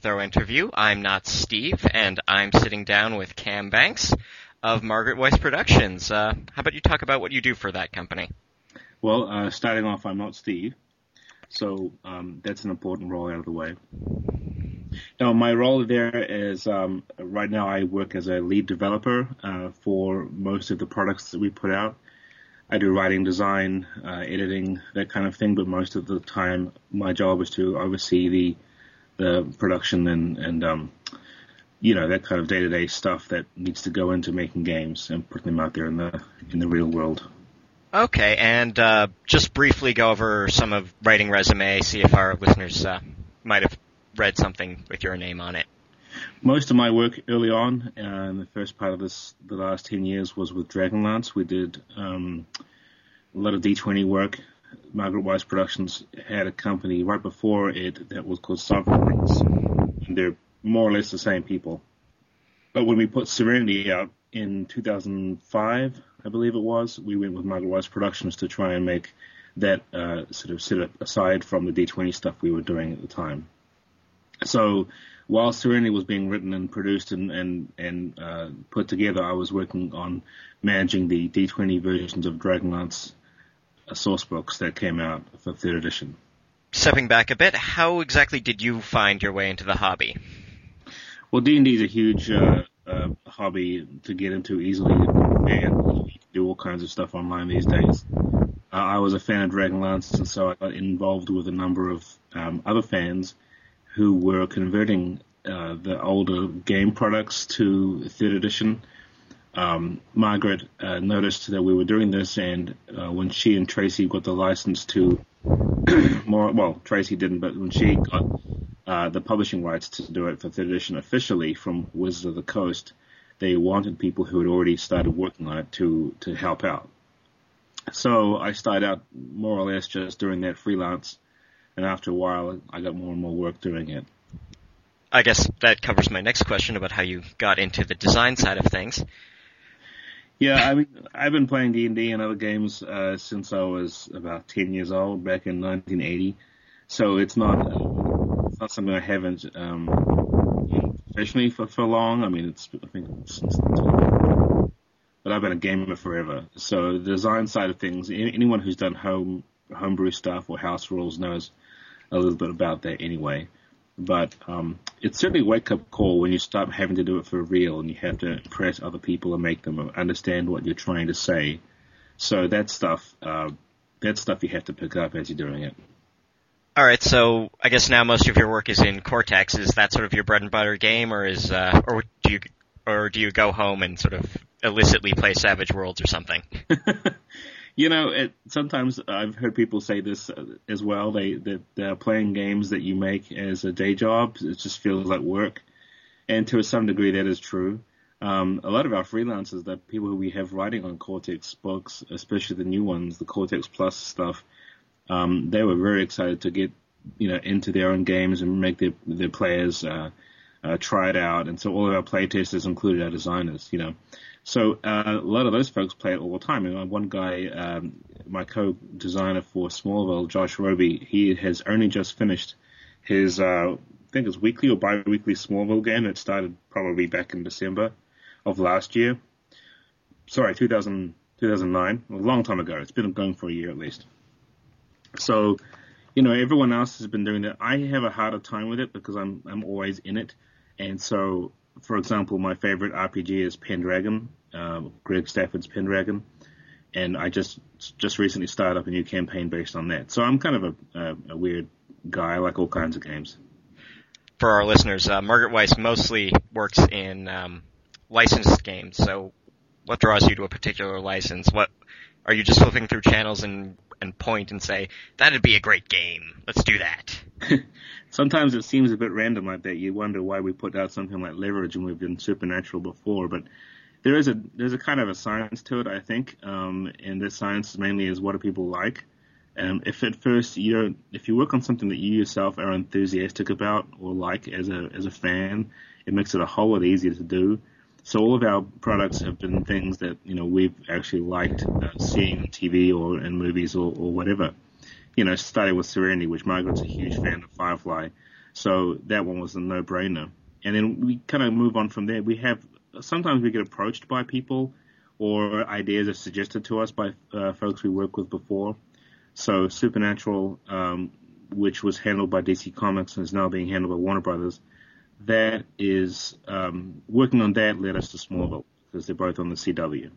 Throw interview. I'm not Steve, and I'm sitting down with Cam Banks of Margaret Weis Productions. How about you talk about what you do for that company? Well, starting off, I'm not Steve, so that's an important role out of the way. Now, my role there is, right now I work as a lead developer for most of the products that we put out. I do writing, design, editing, that kind of thing, but most of the time my job is to oversee the production and that kind of day-to-day stuff that needs to go into making games and putting them out there in the real world. Okay, and just briefly go over some of writing resume, see if our listeners might have read something with your name on it. Most of my work early on, in the first part of the last 10 years, was with Dragonlance. We did a lot of D20 work. Margaret Weis Productions had a company right before it that was called Sovereigns, and they're more or less the same people. But when we put Serenity out in 2005, I believe it was, we went with Margaret Weis Productions to try and make that sort of set aside from the D20 stuff we were doing at the time. So while Serenity was being written and produced and put together, I was working on managing the D20 versions of Dragonlance source books that came out for 3rd edition. Stepping back a bit, how exactly did you find your way into the hobby? Well, D&D is a huge hobby to get into easily, and you can do all kinds of stuff online these days. I was a fan of Dragonlance, and so I got involved with a number of other fans who were converting the older game products to 3rd edition. Margaret noticed that we were doing this, and when she and Tracy got the license to Tracy didn't, but when she got the publishing rights to do it for 3rd edition officially from Wizards of the Coast, they wanted people who had already started working on it to help out. So I started out more or less just doing that freelance, and after a while I got more and more work doing it. I guess that covers my next question about how you got into the design side of things. Yeah, I mean, I've been playing D&D and other games since I was about 10 years old, back in 1980. So it's not something I haven't professionally for long. I mean, but I've been a gamer forever. So the design side of things, anyone who's done homebrew stuff or house rules knows a little bit about that anyway. But it's certainly a wake-up call when you start having to do it for real and you have to impress other people and make them understand what you're trying to say. So that stuff you have to pick up as you're doing it. All right, so I guess now most of your work is in Cortex. Is that sort of your bread and butter game, or do you go home and sort of illicitly play Savage Worlds or something? Sometimes I've heard people say this as well. They're playing games that you make as a day job. It just feels like work. And to some degree, that is true. A lot of our freelancers, the people who we have writing on Cortex books, especially the new ones, the Cortex Plus stuff, they were very excited to get, into their own games and make their players try it out. And so all of our playtesters included our designers, So a lot of those folks play it all the time. And one guy, my co-designer for Smallville, Josh Roby, he has only just finished his, I think it's weekly or bi-weekly Smallville game that started probably back in December of last year. Sorry, 2009, a long time ago. It's been going for a year at least. So, everyone else has been doing that. I have a harder time with it because I'm always in it. And so, for example, my favorite RPG is Pendragon, Greg Stafford's Pendragon, and I just recently started up a new campaign based on that. So I'm kind of a weird guy. I like all kinds of games. For our listeners, Margaret Weis mostly works in licensed games. So what draws you to a particular license? What are you just flipping through channels and point and say, that'd be a great game, let's do that? Sometimes it seems a bit random like that. You wonder why we put out something like Leverage and we've done Supernatural before, but there's a kind of a science to it, I think, and this science mainly is what do people like. If at first if you work on something that you yourself are enthusiastic about or like as a fan, it makes it a whole lot easier to do. So all of our products have been things that we've actually liked seeing on TV or in movies or whatever. Starting with Serenity, which Margaret's a huge fan of Firefly. So that one was a no-brainer. And then we kind of move on from there. Sometimes we get approached by people, or ideas are suggested to us by folks we worked with before. So Supernatural, which was handled by DC Comics and is now being handled by Warner Brothers, that is working on that led us to Smallville, because they're both on the CW.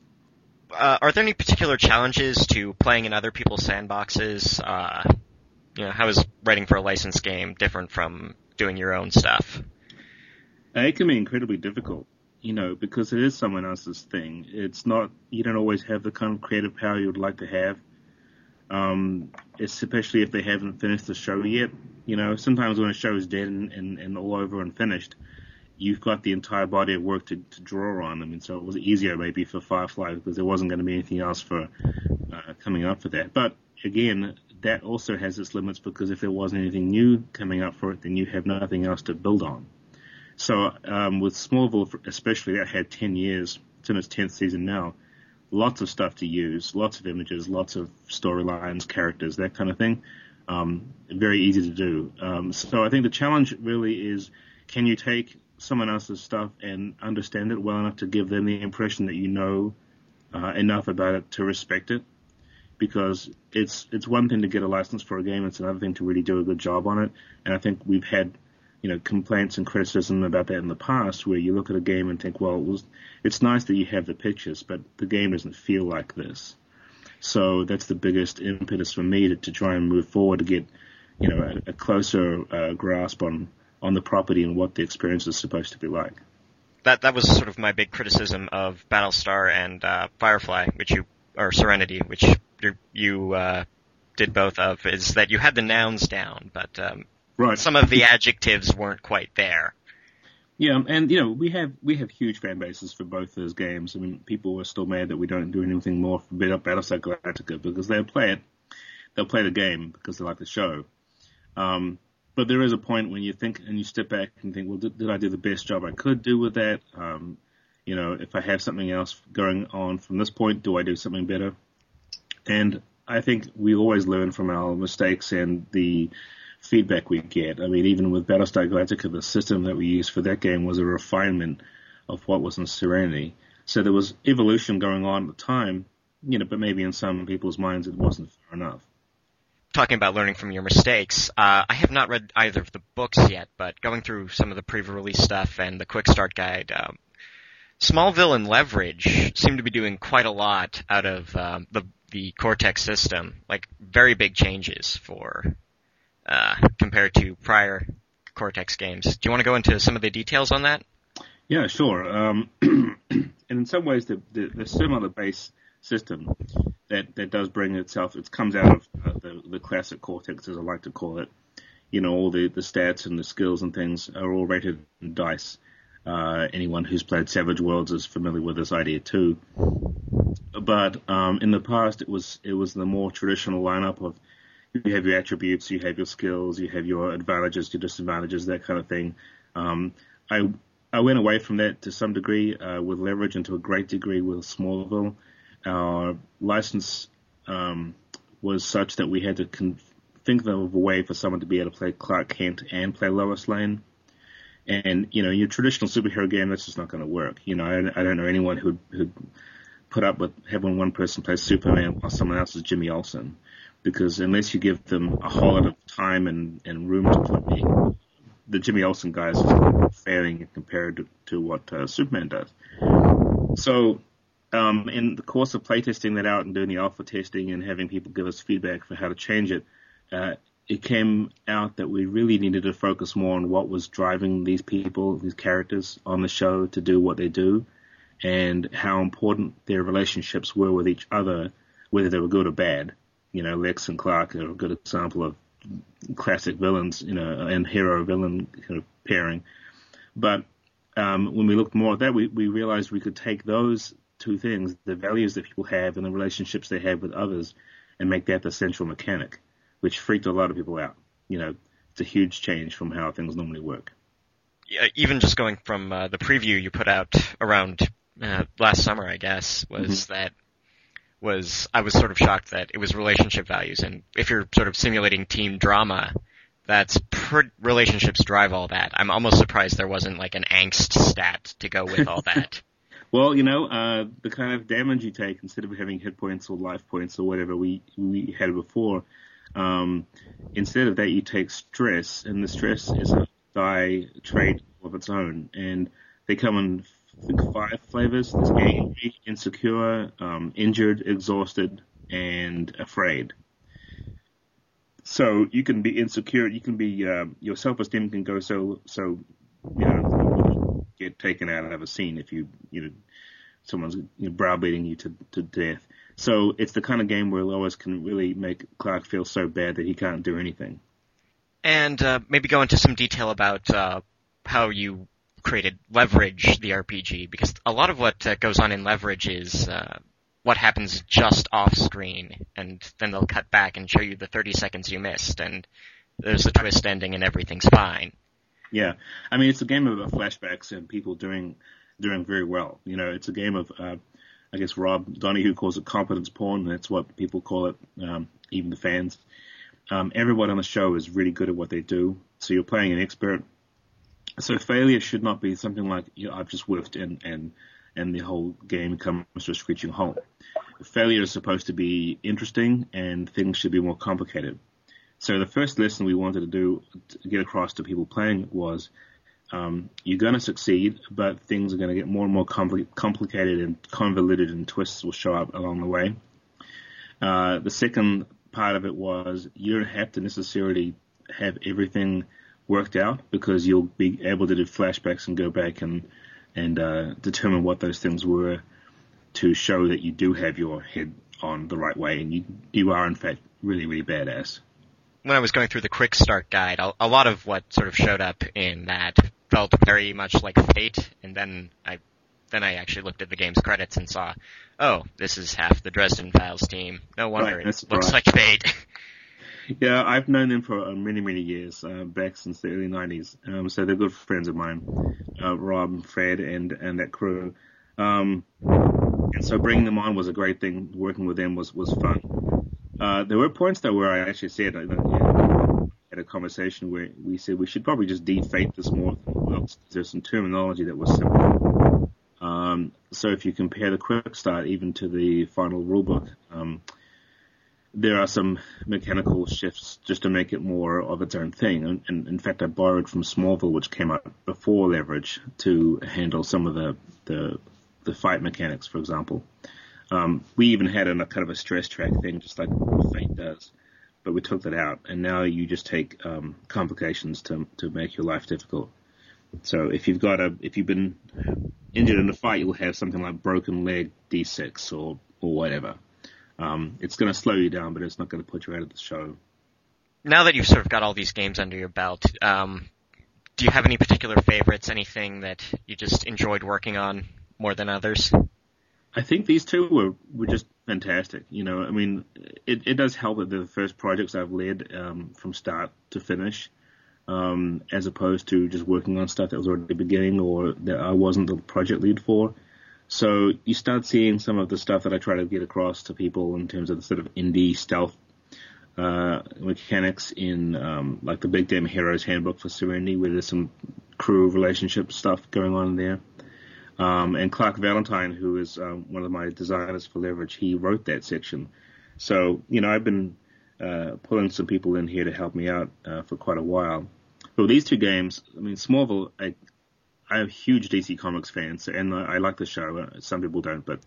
Are there any particular challenges to playing in other people's sandboxes? How is writing for a licensed game different from doing your own stuff? It can be incredibly difficult, because it is someone else's thing. It's not, you don't always have the kind of creative power you would like to have, especially if they haven't finished the show yet. Sometimes when a show is dead and all over and finished, you've got the entire body of work to draw on. I mean, so it was easier maybe for Firefly because there wasn't going to be anything else for coming up for that. But again, that also has its limits, because if there wasn't anything new coming up for it, then you have nothing else to build on. So with Smallville especially, that had 10 years. It's in its 10th season now. Lots of stuff to use, lots of images, lots of storylines, characters, that kind of thing. Very easy to do. So I think the challenge really is, can you take someone else's stuff and understand it well enough to give them the impression that you know enough about it to respect it? Because it's one thing to get a license for a game, it's another thing to really do a good job on it. And I think we've had complaints and criticism about that in the past, where you look at a game and think, well, it's nice that you have the pictures, but the game doesn't feel like this. So that's the biggest impetus for me to try and move forward, to get a closer grasp on the property and what the experience is supposed to be like. That was sort of my big criticism of Battlestar and Firefly, or Serenity, which you did both of, is that you had the nouns down, but right. Some of the adjectives weren't quite there. Yeah, and we have huge fan bases for both those games. I mean, people are still mad that we don't do anything more for Battlestar Galactica, because they'll play the game because they like the show. But there is a point when you think and you step back and think, well, did I do the best job I could do with that? If I have something else going on from this point, do I do something better? And I think we always learn from our mistakes and the feedback we get. I mean, even with Battlestar Galactica, the system that we used for that game was a refinement of what was in Serenity. So there was evolution going on at the time, but maybe in some people's minds it wasn't fair enough. Talking about learning from your mistakes, I have not read either of the books yet, but going through some of the pre-release stuff and the quick start guide, Smallville and Leverage seem to be doing quite a lot out of the Cortex system, like very big changes for compared to prior Cortex games. Do you want to go into some of the details on that? Yeah, sure. And in some ways, the similar base system that does bring itself, it comes out of the classic Cortex, as I like to call it. All the stats and the skills and things are all rated in dice. Anyone who's played Savage Worlds is familiar with this idea too. But in the past, it was the more traditional lineup of, you have your attributes, you have your skills, you have your advantages, your disadvantages, that kind of thing. I went away from that to some degree with Leverage, and to a great degree with Smallville. Our license was such that we had to think of a way for someone to be able to play Clark Kent and play Lois Lane. And, your traditional superhero game, that's just not going to work. I don't know anyone who'd put up with having one person play Superman while someone else is Jimmy Olsen. Because unless you give them a whole lot of time and room to play, the Jimmy Olsen guys are failing compared to what Superman does. So in the course of playtesting that out and doing the alpha testing and having people give us feedback for how to change it, it came out that we really needed to focus more on what was driving these people, these characters on the show to do what they do, and how important their relationships were with each other, whether they were good or bad. Lex and Clark are a good example of classic villains, and hero-villain kind of pairing. But when we looked more at that, we realized we could take those two things, the values that people have and the relationships they have with others, and make that the central mechanic, which freaked a lot of people out. It's a huge change from how things normally work. Yeah, even just going from the preview you put out around last summer, I guess, I was sort of shocked that it was relationship values, and if you're sort of simulating team drama, Relationships drive all that. I'm almost surprised there wasn't like an angst stat to go with all that. Well, the kind of damage you take instead of having hit points or life points or whatever we had before, instead of that you take stress, and the stress is a die trait of its own, and they come in I think 5 flavors. There's angry, insecure, injured, exhausted, and afraid. So you can be insecure. You can be your self-esteem can go so get taken out of a scene if someone's browbeating you to death. So it's the kind of game where Lois can really make Clark feel so bad that he can't do anything. And maybe go into some detail about how you created Leverage, the RPG, because a lot of what goes on in Leverage is what happens just off screen, and then they'll cut back and show you the 30 seconds you missed, and there's a twist ending and everything's fine. Yeah, I mean, it's a game of flashbacks and people doing very well. It's a game of, I guess Rob Donahue calls it competence porn. That's what people call it, even the fans. Everyone on the show is really good at what they do, so you're playing an expert. So failure should not be something like, I've just whiffed and the whole game comes to a screeching halt. Failure is supposed to be interesting, and things should be more complicated. So the first lesson we wanted to do to get across to people playing was, you're going to succeed, but things are going to get more and more complicated and convoluted, and twists will show up along the way. The second part of it was, you don't have to necessarily have everything worked out, because you'll be able to do flashbacks and go back and determine what those things were to show that you do have your head on the right way, and you are in fact really, really badass. When I was going through the quick start guide, a lot of what sort of showed up in that felt very much like Fate, and then I actually looked at the game's credits and saw, oh, this is half the Dresden Files team. No wonder it looks like Fate. Yeah, I've known them for many, many years, back since the early 90s. So they're good friends of mine, Rob and Fred and that crew. And so bringing them on was a great thing. Working with them was fun. There were points, though, where I actually said, had a conversation where we said we should probably just defate this more. There's some terminology that was simple. So if you compare the quick start even to the final rulebook, there are some mechanical shifts just to make it more of its own thing. And in fact, I borrowed from Smallville, which came out before Leverage, to handle some of the fight mechanics, for example. We even had a kind of a stress track thing, just like Fate does, but we took that out, and now you just take complications to make your life difficult. So if you've been injured in a fight, you'll have something like broken leg D6 or whatever. It's going to slow you down, but it's not going to put you out of the show. Now that you've sort of got all these games under your belt, do you have any particular favorites, anything that you just enjoyed working on more than others? I think these two were just fantastic. I mean, it does help that they're the first projects I've led from start to finish, as opposed to just working on stuff that was already beginning or that I wasn't the project lead for. So you start seeing some of the stuff that I try to get across to people in terms of the sort of indie stealth mechanics in like the Big Damn Heroes Handbook for Serenity, where there's some crew relationship stuff going on there. And Clark Valentine, who is one of my designers for Leverage, he wrote that section. So, I've been pulling some people in here to help me out for quite a while. But with these two games, I mean, Smallville, I'm a huge DC Comics fan, and I like the show. Some people don't, but,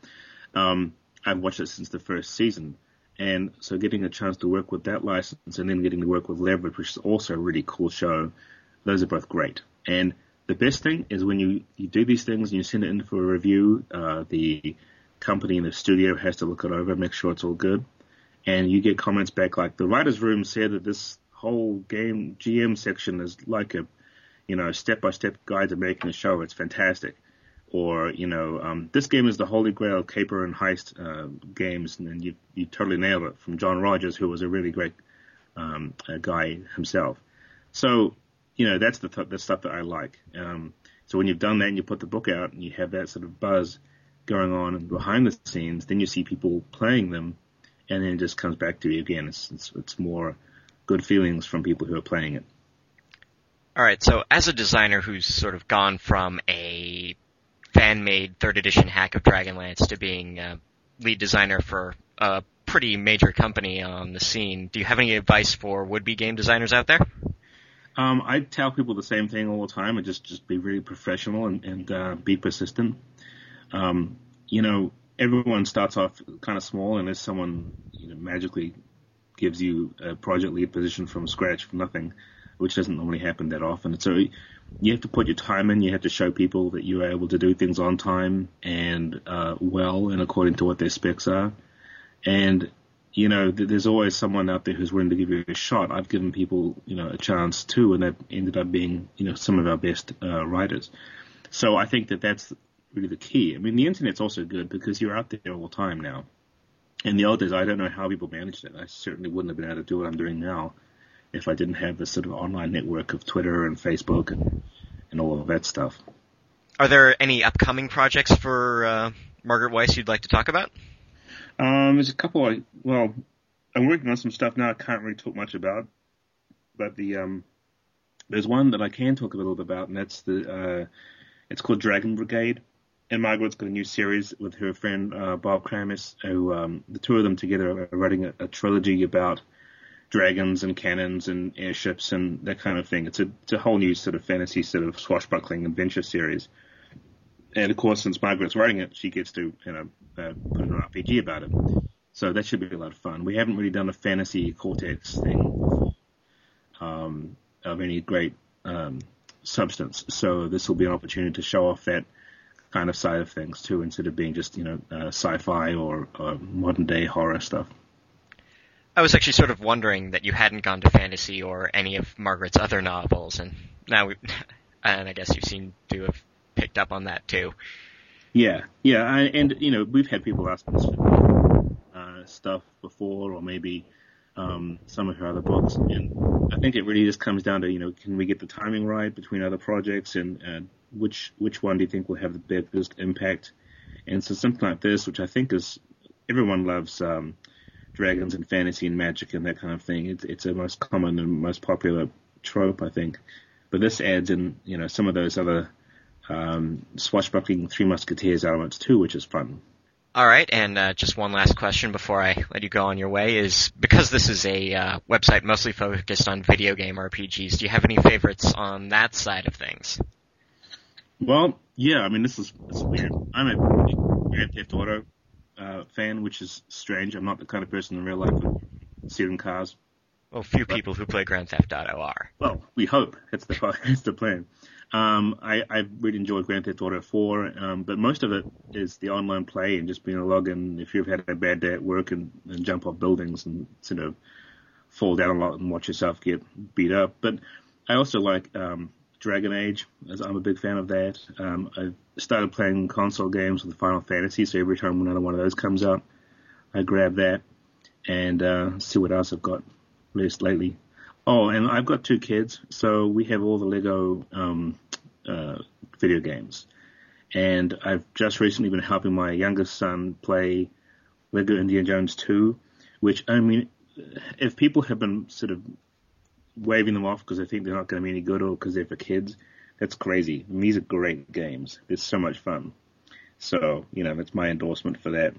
I've watched it since the first season. And so getting a chance to work with that license and then getting to work with Leverage, which is also a really cool show, those are both great. And the best thing is when you do these things and you send it in for a review, the company and the studio has to look it over, make sure it's all good. And you get comments back like, the writer's room said that this whole game GM section is like a, step-by-step guide to making a show. It's fantastic. Or, this game is the holy grail of caper and heist games, and you totally nailed it, from John Rogers, who was a really great guy himself. So, that's the stuff that I like. So when you've done that and you put the book out and you have that sort of buzz going on behind the scenes, then you see people playing them, and then it just comes back to you again. It's more good feelings from people who are playing it. All right, so as a designer who's sort of gone from a fan-made 3rd edition hack of Dragonlance to being lead designer for a pretty major company on the scene, do you have any advice for would-be game designers out there? I tell people the same thing all the time, and just be really professional and be persistent. Everyone starts off kind of small unless someone magically gives you a project lead position from scratch for nothing, which doesn't normally happen that often. So you have to put your time in. You have to show people that you are able to do things on time and well and according to what their specs are. And there's always someone out there who's willing to give you a shot. I've given people, a chance too, and that ended up being, some of our best writers. So I think that that's really the key. I mean, the internet's also good because you're out there all the time now. In the old days, I don't know how people managed it. I certainly wouldn't have been able to do what I'm doing now if I didn't have this sort of online network of Twitter and Facebook and all of that stuff. Are there any upcoming projects for Margaret Weis you'd like to talk about? There's a couple. I'm working on some stuff now I can't really talk much about, but there's one that I can talk a little bit about, and that's it's called Dragon Brigade. And Margaret's got a new series with her friend Bob Kramis, who the two of them together are writing a trilogy about dragons and cannons and airships and that kind of thing. It's a whole new sort of fantasy sort of swashbuckling adventure series. And of course, since Margaret's writing it, she gets to put an RPG about it. So that should be a lot of fun. We haven't really done a fantasy Cortex thing before, of any great substance. So this will be an opportunity to show off that kind of side of things too, instead of being just sci-fi or modern day horror stuff. I was actually sort of wondering that you hadn't gone to fantasy or any of Margaret's other novels, and now and I guess you seem to have picked up on that too. Yeah, and we've had people ask us for stuff before, or maybe some of her other books, and I think it really just comes down to can we get the timing right between other projects, and which one do you think will have the biggest impact? And so something like this, which I think is everyone loves. Dragons and fantasy and magic and that kind of thing. It's a most common and most popular trope, I think. But this adds in, some of those other swashbuckling Three Musketeers elements too, which is fun. All right, and just one last question before I let you go on your way is, because this is a website mostly focused on video game RPGs, do you have any favorites on that side of things? Well, yeah, I mean, it's weird. I'm a Grand Theft Auto fan, which is strange. I'm not the kind of person in real life who stealing cars. Well, few people who play Grand Theft Auto are. Well, we hope. That's the plan. I really enjoyed Grand Theft Auto 4, but most of it is the online play and just being a login if you've had a bad day at work and jump off buildings and sort of fall down a lot and watch yourself get beat up. But I also like Dragon Age, as I'm a big fan of that. I've started playing console games with Final Fantasy, so every time another one of those comes out, I grab that and see what else I've got released lately. Oh, and I've got 2 kids, so we have all the Lego video games. And I've just recently been helping my youngest son play Lego Indiana Jones 2, which, I mean, if people have been sort of waving them off because they think they're not going to be any good or because they're for kids, that's crazy. And these are great games. It's so much fun. So, that's my endorsement for that.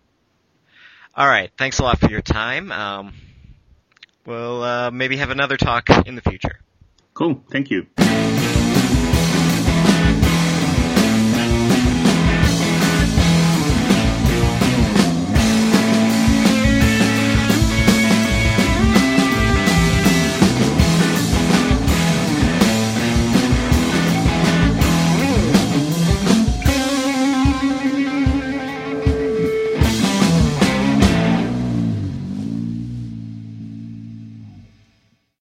All right. Thanks a lot for your time. We'll maybe have another talk in the future. Cool. Thank you.